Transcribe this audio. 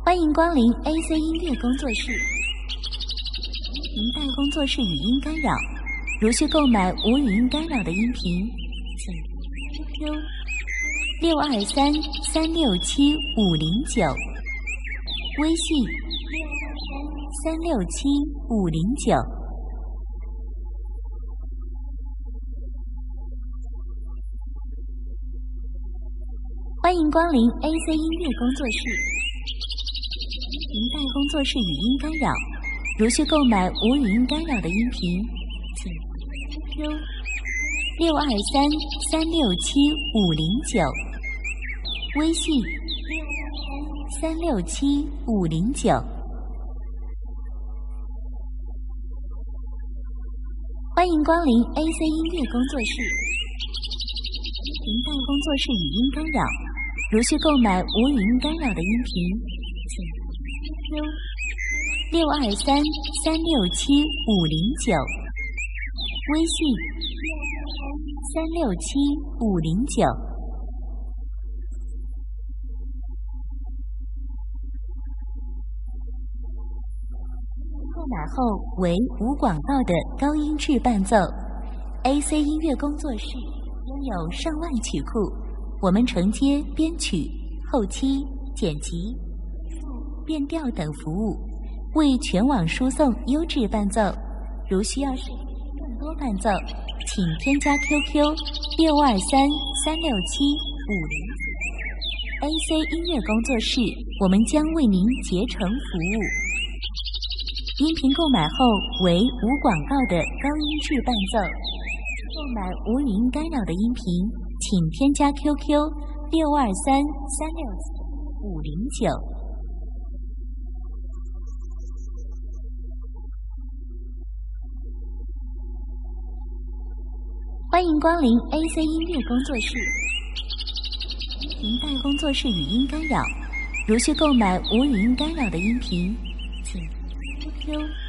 欢迎光临 AC 音乐工作室。您待工作室语音干扰，如需购买无语音干扰的音频，请 QQ 623-367-509，微信623-367-509。欢迎光临 AC 音乐工作室。您待工作室语音干扰，如需购买无语音干扰的音频，请 QQ 623-367-509，微信623-367-509。欢迎光临 AC 音乐工作室。您待工作室语音干扰，如需购买无语音干扰的音频，请 QQ 623-367-509，微信623-367-509。购买后为无广告的高音质伴奏。AC 音乐工作室拥有上万曲库，我们承接编曲、后期、剪辑、变调等服务，为全网输送优质伴奏。如需要试听更多伴奏，请添加 QQ 623-367-509。AC 音乐工作室，我们将为您竭诚服务。音频购买后为无广告的高音质伴奏。购买无语音干扰的音频，请添加 QQ 623-367-509。欢迎光临 AC 音乐工作室。您待工作室语音干扰，如需购买无语音干扰的音频，请 QQ